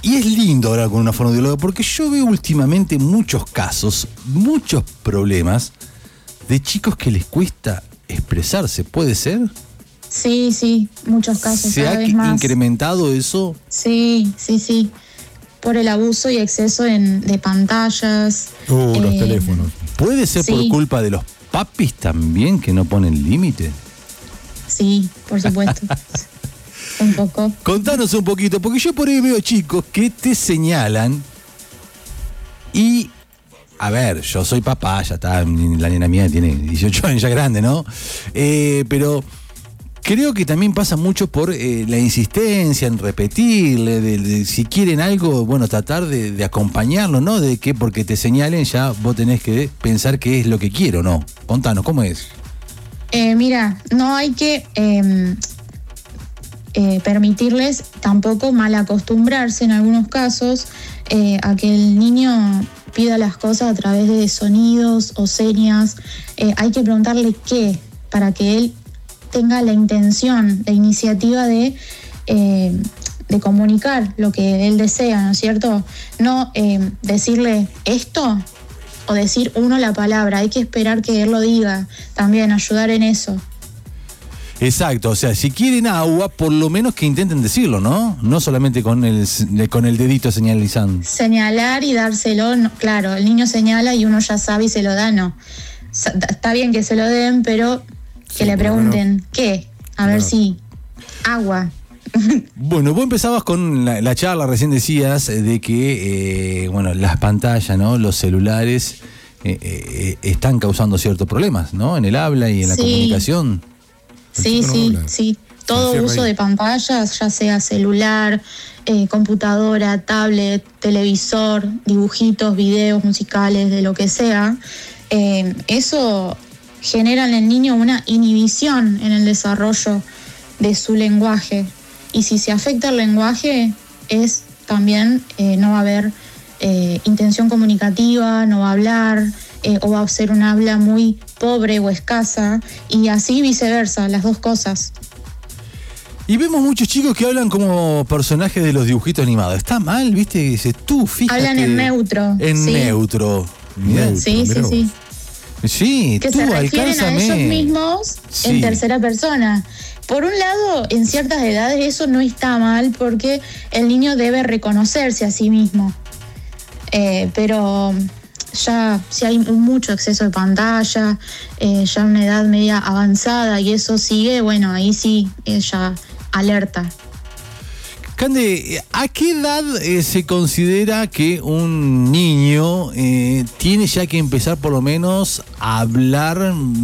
Y es lindo hablar con una fonoaudióloga porque yo veo últimamente muchos casos, muchos problemas de chicos que les cuesta expresarse. ¿Puede ser? Sí, muchos casos. ¿Se cada ha vez más incrementado eso? Sí. Por el abuso y exceso de pantallas. Los teléfonos. ¿Puede ser por culpa de los papis también que no ponen límite? Sí, por supuesto. Un poco. Contanos un poquito, porque yo por ahí veo chicos que te señalan y, a ver, yo soy papá, ya está, la nena mía tiene 18 años, ya grande, ¿no? Pero creo que también pasa mucho por la insistencia en repetirle, de si quieren algo, bueno, tratar de acompañarlo, ¿no? De que porque te señalen ya vos tenés que pensar qué es lo que quiero, ¿no? Contanos, ¿cómo es? Mira, no hay que permitirles tampoco mal acostumbrarse en algunos casos a que el niño pida las cosas a través de sonidos o señas. Hay que preguntarle qué, para que él tenga la intención, la iniciativa de comunicar lo que él desea, ¿no es cierto? No decirle esto o decir uno la palabra, hay que esperar que él lo diga, también ayudar en eso. Exacto, o sea, si quieren agua, por lo menos que intenten decirlo, ¿no? No solamente con el dedito señalizando. Señalar y dárselo, no, claro, el niño señala y uno ya sabe y se lo da, no. Está bien que se lo den, pero que le pregunten, ¿qué? A ver si, agua. Bueno, vos empezabas con la charla, recién decías, de que, las pantallas, ¿no? Los celulares están causando ciertos problemas, ¿no? En el habla y en la comunicación. Sí. Todo uso de pantallas, ya sea celular, computadora, tablet, televisor, dibujitos, videos musicales, de lo que sea, eso genera en el niño una inhibición en el desarrollo de su lenguaje. Y si se afecta el lenguaje, es también no va a haber intención comunicativa, no va a hablar, o va a ser un habla muy pobre o escasa, y así viceversa, las dos cosas. Y vemos muchos chicos que hablan como personajes de los dibujitos animados. Está mal, ¿viste? Dice, tú, fíjate. Hablan en neutro. Neutro. Sí. Sí, que tú, se refieren a ellos mismos en tercera persona. Por un lado, en ciertas edades eso no está mal porque el niño debe reconocerse a sí mismo. Pero ya si hay mucho exceso de pantalla, ya una edad media avanzada y eso sigue, bueno, ahí sí, ya alerta. Cande, ¿a qué edad se considera que un niño tiene ya que empezar por lo menos a hablar,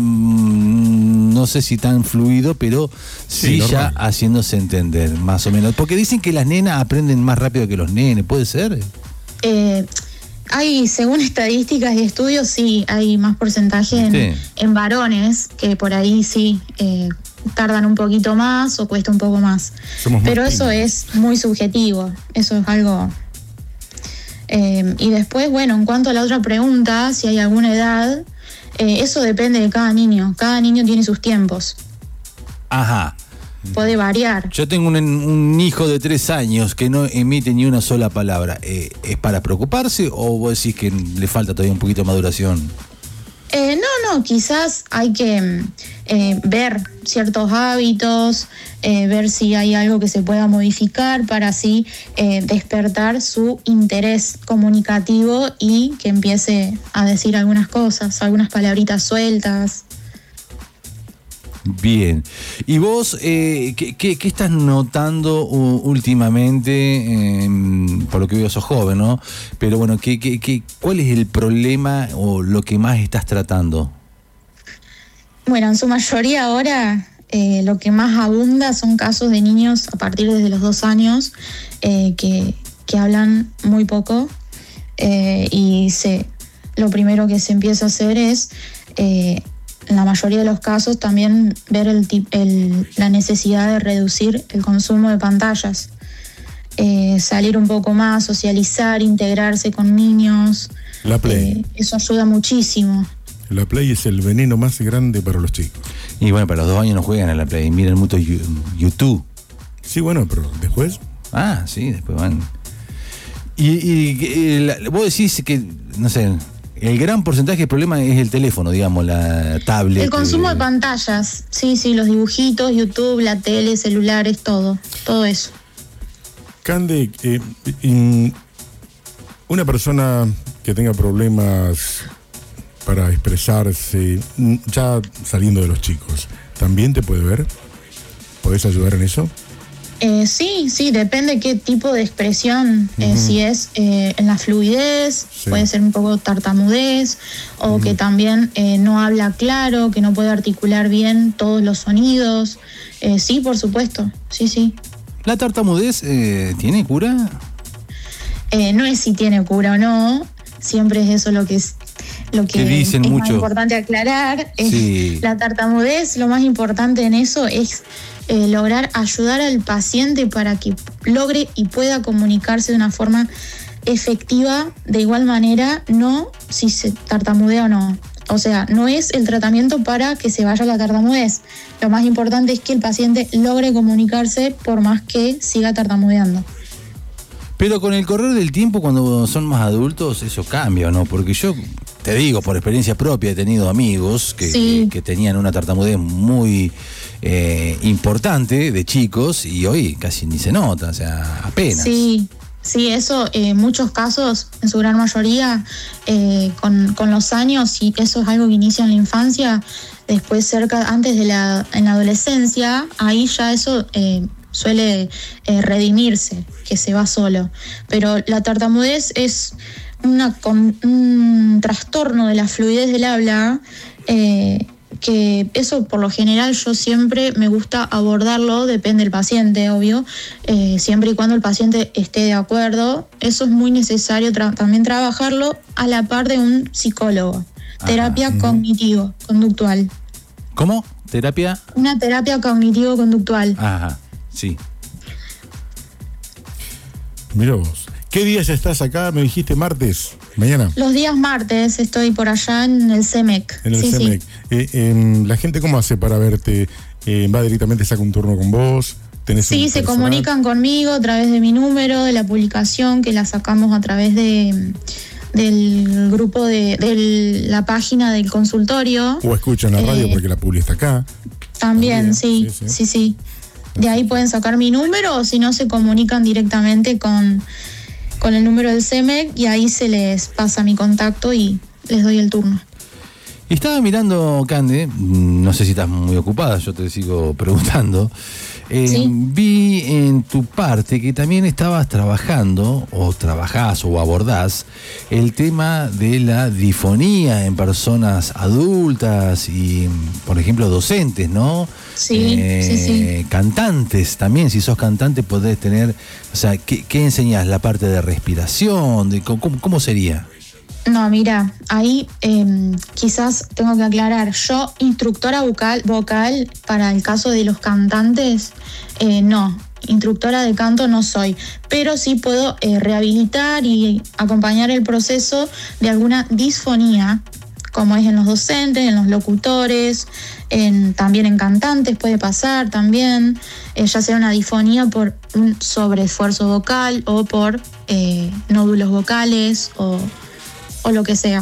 no sé si tan fluido, pero sí ya haciéndose entender, más o menos? Porque dicen que las nenas aprenden más rápido que los nenes, ¿puede ser? Hay, según estadísticas y estudios, sí, hay más porcentaje en varones, que por ahí sí tardan un poquito más o cuesta un poco más. Pero eso es muy subjetivo, eso es algo... y después, bueno, en cuanto a la otra pregunta, si hay alguna edad, eso depende de cada niño tiene sus tiempos. Ajá. Puede variar. Yo tengo un hijo de 3 años que no emite ni una sola palabra. ¿Es para preocuparse o vos decís que le falta todavía un poquito de maduración? No, quizás hay que ver ciertos hábitos, ver si hay algo que se pueda modificar para así despertar su interés comunicativo y que empiece a decir algunas cosas, algunas palabritas sueltas. Bien. ¿Y vos qué estás notando últimamente? Por lo que veo sos joven, ¿no? Pero bueno, ¿cuál es el problema o lo que más estás tratando? Bueno, en su mayoría ahora lo que más abunda son casos de niños a partir de los 2 años que hablan muy poco y lo primero que se empieza a hacer es... en la mayoría de los casos también ver la necesidad de reducir el consumo de pantallas, salir un poco más, socializar, integrarse con niños. La Play. Eso ayuda muchísimo. La Play es el veneno más grande para los chicos. Y bueno, para los 2 años no juegan a la Play, miran mucho YouTube. Sí, bueno, pero después... Ah, sí, después van... Vos decís que, no sé, el gran porcentaje del problema es el teléfono, digamos, la tablet. El consumo de pantallas, sí, los dibujitos, YouTube, la tele, celulares, todo eso. Cande, una persona que tenga problemas para expresarse, ya saliendo de los chicos, ¿también te puede ver? ¿Podés ayudar en eso? Sí, depende qué tipo de expresión, si es en la fluidez, sí. Puede ser un poco tartamudez, o que también no habla claro, que no puede articular bien todos los sonidos. Sí, por supuesto, sí. ¿La tartamudez tiene cura? No es si tiene cura o no, siempre es eso lo que dicen es mucho. Más importante aclarar. Sí. La tartamudez, lo más importante en eso es lograr ayudar al paciente para que logre y pueda comunicarse de una forma efectiva, de igual manera, no si se tartamudea o no. O sea, no es el tratamiento para que se vaya la tartamudez. Lo más importante es que el paciente logre comunicarse por más que siga tartamudeando. Pero con el correr del tiempo, cuando son más adultos, eso cambia, ¿no? Porque yo te digo, por experiencia propia, he tenido amigos que tenían una tartamudez muy importante de chicos y hoy casi ni se nota, o sea, apenas. Sí, eso en muchos casos, en su gran mayoría, con los años, y eso es algo que inicia en la infancia, después antes en la adolescencia, ahí ya eso suele redimirse, que se va solo. Pero la tartamudez es un trastorno de la fluidez del habla, que eso por lo general yo siempre me gusta abordarlo, depende del paciente, obvio, siempre y cuando el paciente esté de acuerdo. Eso es muy necesario también trabajarlo a la par de un psicólogo. Terapia cognitivo-conductual. ¿Cómo? ¿Terapia? Una terapia cognitivo-conductual. Ajá, sí. Mira vos. ¿Qué días estás acá? Me dijiste martes, mañana. Los días martes estoy por allá en el CEMEC. En el CEMEC. Sí. ¿La gente cómo hace para verte? ¿Va directamente, saca un turno con vos? Sí, se comunican conmigo a través de mi número, de la publicación que la sacamos a través del grupo de la página del consultorio. O escuchan la radio porque la publi está acá. También, sí. De ahí pueden sacar mi número, o si no se comunican directamente con el número del CEMEC y ahí se les pasa mi contacto y les doy el turno. Estaba mirando, Cande, no sé si estás muy ocupada, yo te sigo preguntando. ¿Sí? Vi en tu parte que también estabas trabajando, o trabajás o abordás, el tema de la disfonía en personas adultas y, por ejemplo, docentes, ¿no? Sí. Cantantes también, si sos cantante podés tener, o sea, ¿qué enseñás? La parte de respiración, ¿cómo sería? No, mira, ahí quizás tengo que aclarar. Yo, instructora vocal para el caso de los cantantes, no. Instructora de canto no soy, pero sí puedo rehabilitar y acompañar el proceso de alguna disfonía, como es en los docentes, en los locutores, también en cantantes puede pasar también, ya sea una disfonía por un sobreesfuerzo vocal o por nódulos vocales o lo que sea.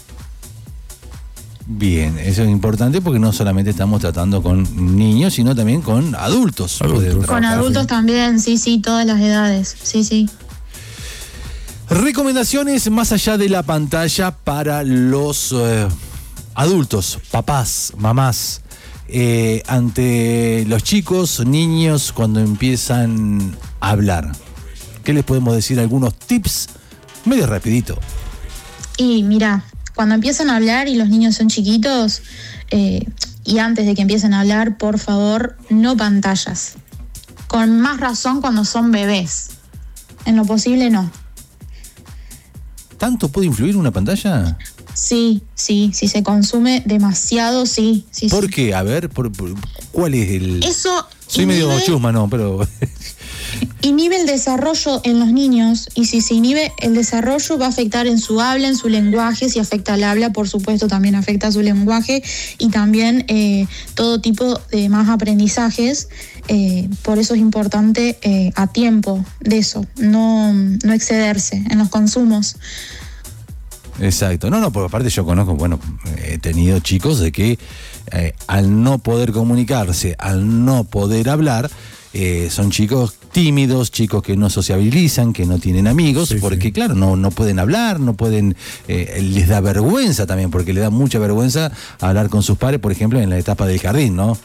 Bien, eso es importante porque no solamente estamos tratando con niños, sino también con adultos. Con adultos también, sí, todas las edades, sí. Recomendaciones más allá de la pantalla para los adultos, papás, mamás, ante los chicos, niños, cuando empiezan a hablar. ¿Qué les podemos decir? Algunos tips, medio rapidito. Y mira, cuando empiezan a hablar y los niños son chiquitos, y antes de que empiecen a hablar, por favor, no pantallas. Con más razón cuando son bebés. En lo posible, no. ¿Tanto puede influir una pantalla? Sí, si se consume demasiado, sí. ¿Por qué? A ver, ¿cuál es el...? Eso soy medio chusma, no, pero... Inhibe el desarrollo en los niños, y si se inhibe el desarrollo va a afectar en su habla, en su lenguaje. Si afecta el habla, por supuesto, también afecta su lenguaje y también todo tipo de más aprendizajes. Por eso es importante a tiempo de eso, no excederse en los consumos. Exacto. No, porque aparte yo conozco, bueno, he tenido chicos de que al no poder comunicarse, al no poder hablar, son chicos tímidos, chicos que no sociabilizan, que no tienen amigos, porque claro, no pueden hablar, no pueden, les da vergüenza también, porque les da mucha vergüenza hablar con sus padres, por ejemplo, en la etapa del jardín, ¿no?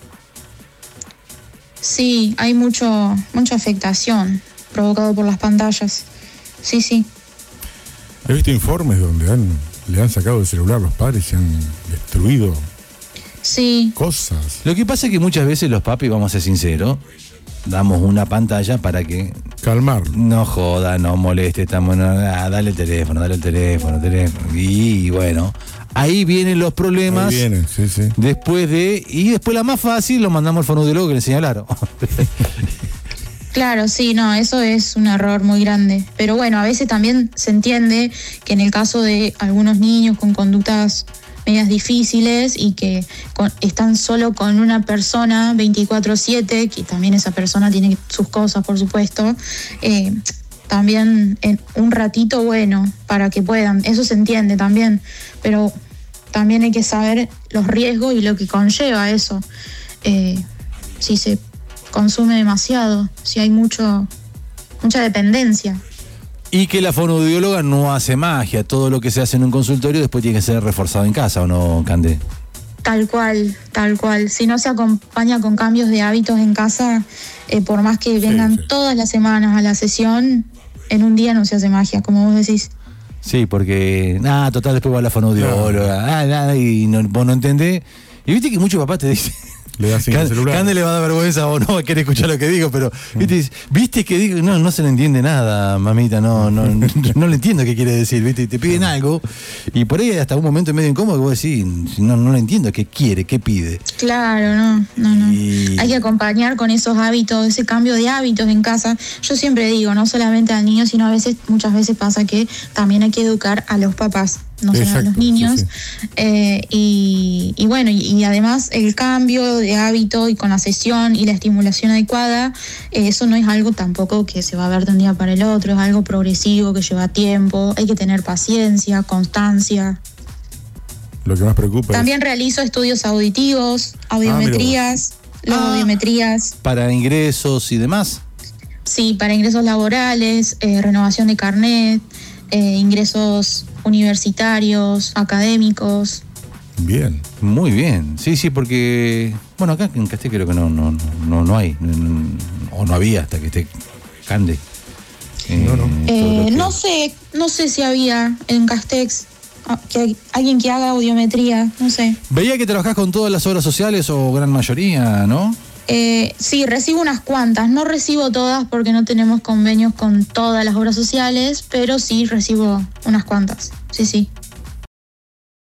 Sí, hay mucha afectación provocado por las pantallas. Sí. He visto informes donde le han sacado el celular a los padres y han destruido cosas. Lo que pasa es que muchas veces los papis, vamos a ser sinceros, damos una pantalla para que... calmar. No joda, no moleste, dale el teléfono. Y bueno, ahí vienen los problemas. Ahí vienen, sí. Después la más fácil, lo mandamos al fonoaudiólogo que le enseña el aro. Claro, sí, no, eso es un error muy grande. Pero bueno, a veces también se entiende que en el caso de algunos niños con conductas medias difíciles y que están solo con una persona 24/7, que también esa persona tiene sus cosas, por supuesto, también en un ratito, bueno, para que puedan, eso se entiende también, pero también hay que saber los riesgos y lo que conlleva eso. Si se consume demasiado, si hay mucha dependencia. Y que la fonoaudióloga no hace magia, todo lo que se hace en un consultorio después tiene que ser reforzado en casa, ¿o no, Cande? Tal cual. Si no se acompaña con cambios de hábitos en casa, por más que vengan todas las semanas a la sesión, en un día no se hace magia, como vos decís. Sí, porque, total, después va la fonoaudióloga, y vos no entendés. Y viste que muchos papás te dicen... Le da sin el celular. Cande le va a dar vergüenza o no va a querer escuchar lo que digo, pero viste que digo, no se le entiende nada, mamita, no le entiendo qué quiere decir, viste, te piden algo y por ahí hasta un momento medio incómodo que vos decís, no le entiendo qué quiere, qué pide. Claro, no. Hay que acompañar con esos hábitos, ese cambio de hábitos en casa. Yo siempre digo, no solamente al niño, sino muchas veces pasa que también hay que educar a los papás, no solo a los niños. Y bueno, y además el cambio de hábito y con la sesión y la estimulación adecuada, eso no es algo tampoco que se va a ver de un día para el otro, es algo progresivo que lleva tiempo, hay que tener paciencia, constancia. Lo que más preocupa también realizo estudios auditivos, audiometrías, audiometrías. ¿Para ingresos y demás? Sí, para ingresos laborales, renovación de carnet, ingresos universitarios, académicos. Bien. Muy bien. Sí, porque... Bueno, acá en Castex creo que no hay. O no había hasta que esté Cande. No sé si había en Castex alguien que haga audiometría, no sé. Veía que trabajás con todas las obras sociales o gran mayoría, ¿no? Sí, recibo unas cuantas. No recibo todas porque no tenemos convenios con todas las obras sociales, pero sí recibo unas cuantas. Sí.